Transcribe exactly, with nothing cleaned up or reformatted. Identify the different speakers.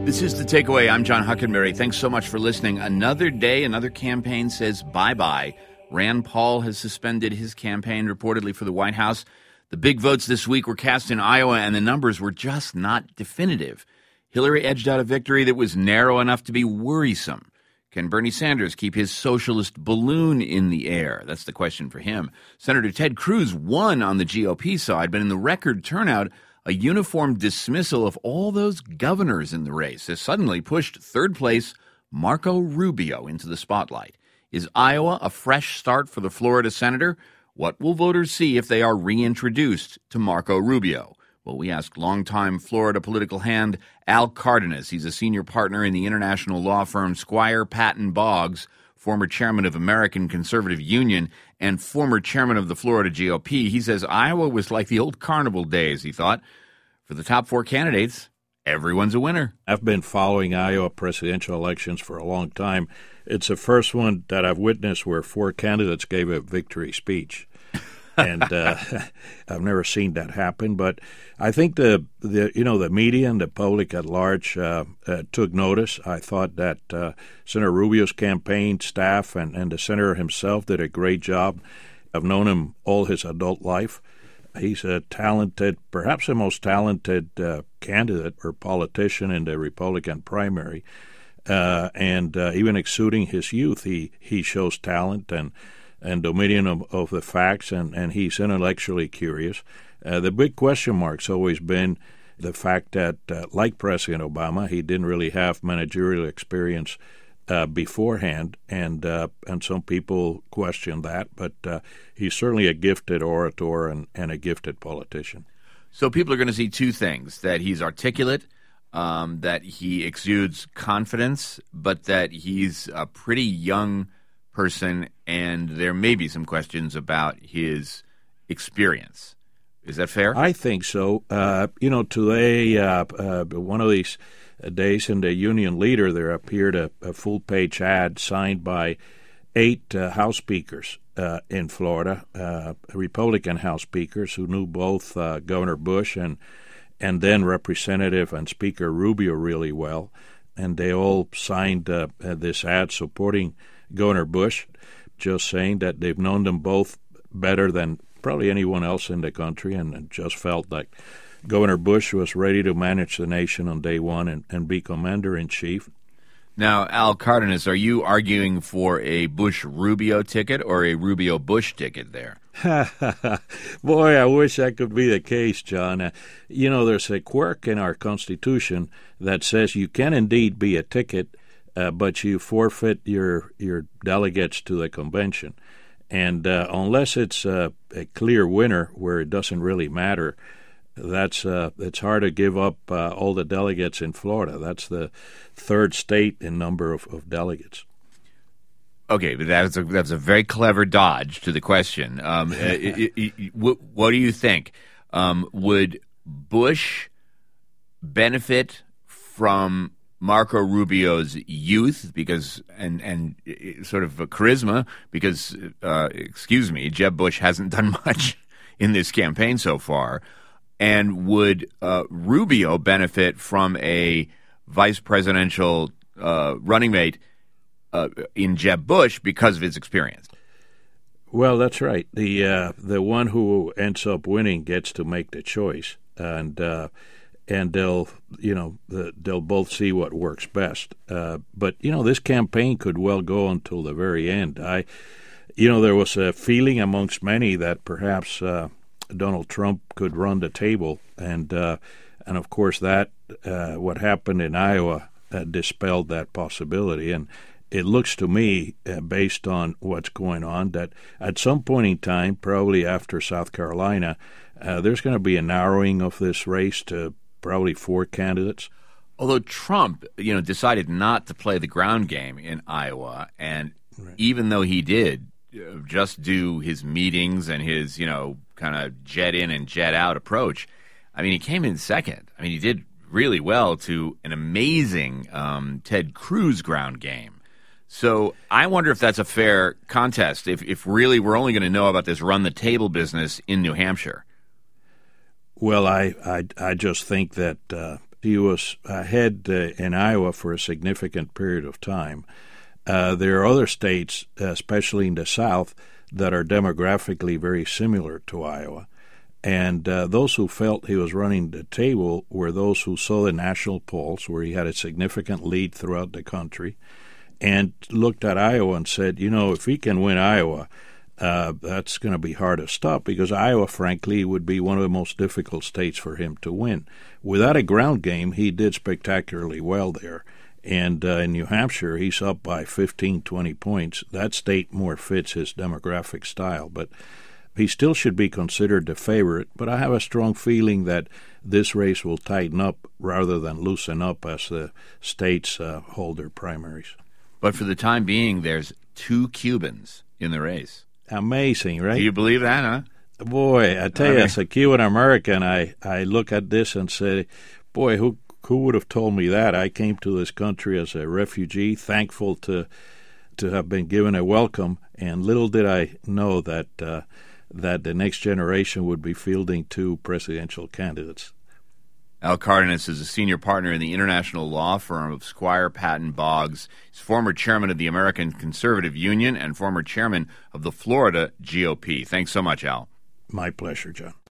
Speaker 1: This is The Takeaway. I'm John Huckenberry. Thanks so much for listening. Another day, another campaign says bye-bye. Rand Paul has suspended his campaign reportedly for the White House. The big votes this week were cast in Iowa, and the numbers were just not definitive. Hillary edged out a victory that was narrow enough to be worrisome. Can Bernie Sanders keep his socialist balloon in the air? That's the question for him. Senator Ted Cruz won on the G O P side, but in the record turnout, a uniform dismissal of all those governors in the race has suddenly pushed third place Marco Rubio into the spotlight. Is Iowa a fresh start for the Florida senator? What will voters see if they are reintroduced to Marco Rubio? Well, we asked longtime Florida political hand Al Cardenas. He's a senior partner in the international law firm Squire Patton Boggs, former chairman of American Conservative Union and former chairman of the Florida G O P. He says Iowa was like the old carnival days, he thought. For the top four candidates, everyone's a winner.
Speaker 2: I've been following Iowa presidential elections for a long time. It's the first one that I've witnessed where four candidates gave a victory speech. and uh, I've never seen that happen. But I think the, the you know the media and the public at large uh, uh, took notice. I thought that uh, Senator Rubio's campaign staff and, and the senator himself did a great job. I've known him all his adult life. He's a talented, perhaps the most talented uh, candidate or politician in the Republican primary. Uh, and uh, even exuding his youth, he, he shows talent and and dominion of, of the facts, and, and he's intellectually curious. Uh, the big question mark's always been the fact that, uh, like President Obama, he didn't really have managerial experience uh, beforehand, and uh, and some people question that, but uh, he's certainly a gifted orator and, and a gifted politician.
Speaker 1: So people are going to see two things, that he's articulate, um, that he exudes confidence, but that he's a pretty young person, and there may be some questions about his experience. Is that fair?
Speaker 2: I think so. Uh, you know, today, uh, uh, one of these days in the Union Leader, there appeared a, a full-page ad signed by eight uh, House speakers uh, in Florida, uh, Republican House speakers who knew both uh, Governor Bush and and then Representative and Speaker Rubio really well, and they all signed uh, this ad supporting Governor Bush, just saying that they've known them both better than probably anyone else in the country, and just felt like Governor Bush was ready to manage the nation on day one and, and be commander-in-chief.
Speaker 1: Now, Al Cardenas, are you arguing for a Bush-Rubio ticket or a Rubio-Bush ticket there?
Speaker 2: Boy, I wish that could be the case, John. Uh, you know, there's a quirk in our Constitution that says you can indeed be a ticket, Uh, but you forfeit your your delegates to the convention. And uh, unless it's uh, a clear winner where it doesn't really matter, that's uh, it's hard to give up uh, all the delegates in Florida. That's the third state in number of, of delegates.
Speaker 1: Okay, but that's a, that's a very clever dodge to the question. Um, it, it, it, what, what do you think? Um, would Bush benefit from Marco Rubio's youth because and and sort of a charisma because uh, excuse me, Jeb Bush hasn't done much in this campaign so far, and would uh, Rubio benefit from a vice presidential uh, running mate uh, in Jeb Bush because of his experience?
Speaker 2: Well, that's right. The uh, the one who ends up winning gets to make the choice, and. Uh, And they'll, you know, the, they'll both see what works best. Uh, but you know, this campaign could well go until the very end. I, you know, there was a feeling amongst many that perhaps uh, Donald Trump could run the table, and uh, and of course that uh, what happened in Iowa uh, dispelled that possibility. And it looks to me, uh, based on what's going on, that at some point in time, probably after South Carolina, uh, there's going to be a narrowing of this race to probably four candidates.
Speaker 1: Although Trump, you know, decided not to play the ground game in Iowa, and right. even though he did uh, just do his meetings and his, you know, kind of jet in and jet out approach, I mean, he came in second. I mean, he did really well to an amazing um, Ted Cruz ground game. So I wonder if that's a fair contest, if, if really we're only going to know about this run-the-table business in New Hampshire.
Speaker 2: Well, I, I, I just think that uh, he was ahead uh, in Iowa for a significant period of time. Uh, there are other states, especially in the South, that are demographically very similar to Iowa. And uh, those who felt he was running the table were those who saw the national polls, where he had a significant lead throughout the country, and looked at Iowa and said, you know, if he can win Iowa, uh, that's going to be hard to stop, because Iowa, frankly, would be one of the most difficult states for him to win. Without a ground game, he did spectacularly well there. And uh, in New Hampshire, he's up by fifteen, twenty points. That state more fits his demographic style. But he still should be considered the favorite, but I have a strong feeling that this race will tighten up rather than loosen up as the states uh, hold their primaries.
Speaker 1: But for the time being, there's two Cubans in the race.
Speaker 2: Amazing, right?
Speaker 1: Do you believe that, huh?
Speaker 2: Boy, I tell you, as a Cuban American, I, I look at this and say, boy, who who would have told me that? I came to this country as a refugee, thankful to to have been given a welcome, and little did I know that uh, that the next generation would be fielding two presidential candidates.
Speaker 1: Al Cardenas is a senior partner in the international law firm of Squire Patton Boggs. He's former chairman of the American Conservative Union and former chairman of the Florida G O P. Thanks so much, Al.
Speaker 2: My pleasure, John.